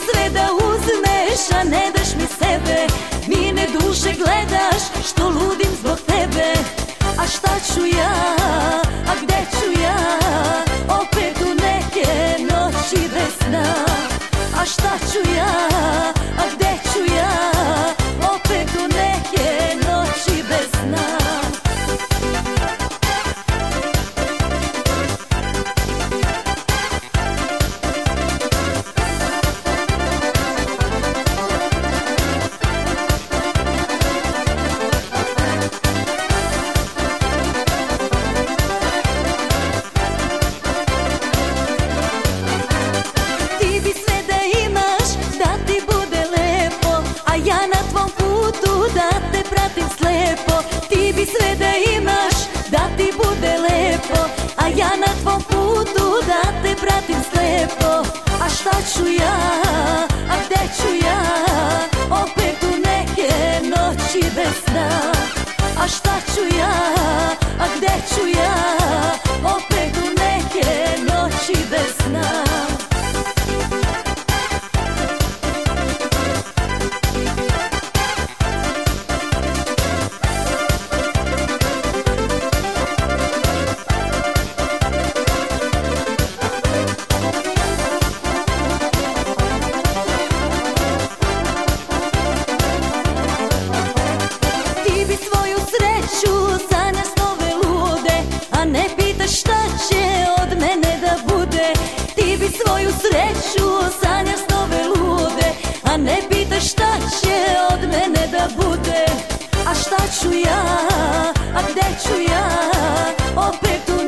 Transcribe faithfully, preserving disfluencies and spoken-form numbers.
sve da uzmeš, a ne daš mi sebe. Mine duše gledaš, što ludim zbog tebe. A šta ću ja, a gde ću ja, opet u neke noći bez sna. A šta ću ja, a gde ću ja, opet u neke noći bez sna. Ti bi sve da imaš, da ti bude lepo, a ja na tvom putu da te pratim slepo. A šta ću ja, a gde ću ja, opet u neke noći bez sna. A šta ću ja, a gde ću ja, opet u neke noći bez sna. Sanjaš snove lude, a ne pitaš šta će od mene da bude. Ti bi svoju sreću, sanjaš snove lude, a ne pitaš šta će od mene da bude. A šta ću ja, a gde ću ja, opet u